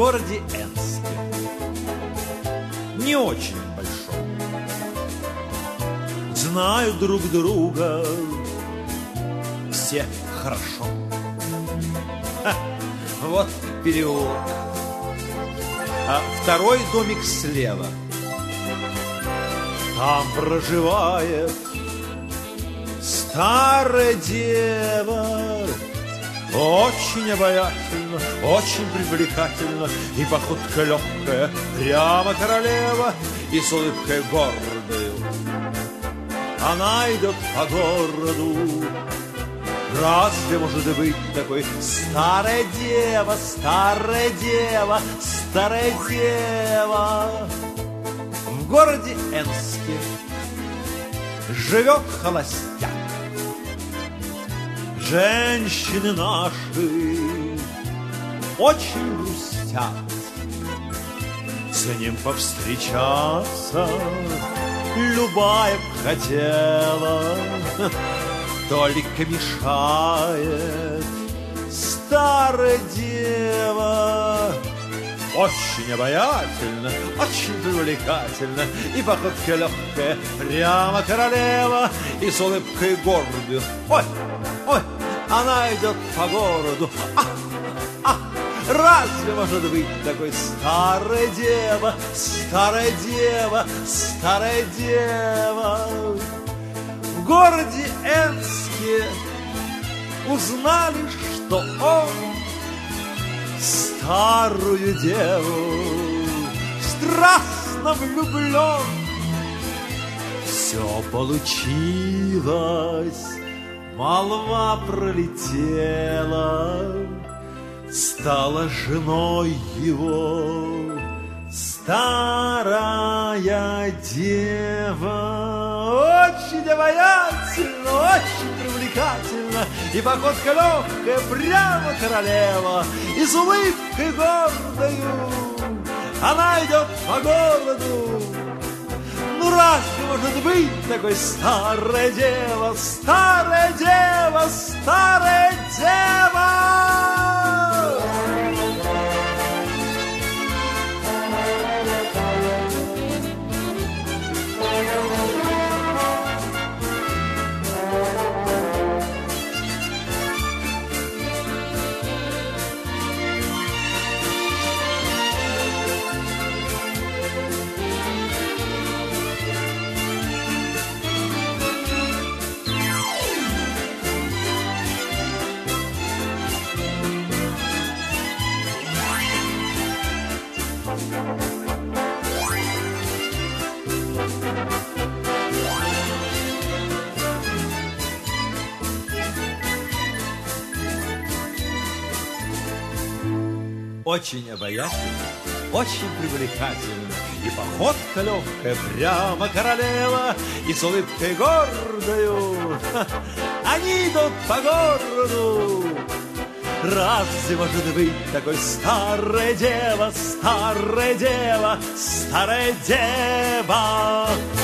городе Энске, не очень большом, знают друг друга все хорошо. Вот переулок, а второй домик слева. Там проживает старая дева, очень обаятельно, очень привлекательно, и походка легкая, прямо королева, и с улыбкой гордою она идет по городу. Разве может быть такой старая дева, старая дева, старая дева? В городе Энске живет холостяк. Женщины наши очень грустят, с ним повстречаться любая б хотела, только мешает старая дева. Очень обаятельно, очень привлекательно, и походка легкая, прямо королева, и с улыбкой гордую. Ой, ой, она идет по городу. Разве может быть такой старая дева, старая дева, старая дева? В городе Энске узнали, что он старую деву страстно влюблен. Все получилось, молва пролетела, стала женой его старая дева. Очень обаятельно, очень привлекательно, и походка легкая, прямо королева, и с улыбкой гордою она идет по городу. Ну разве может быть такой старая дева, старая дева, старая дева? Очень обаятельно, очень привлекательно, и походка легкая, прямо королева, и с улыбкой гордою они идут по городу. Разве может быть такой старая дева, старая дева, старая дева?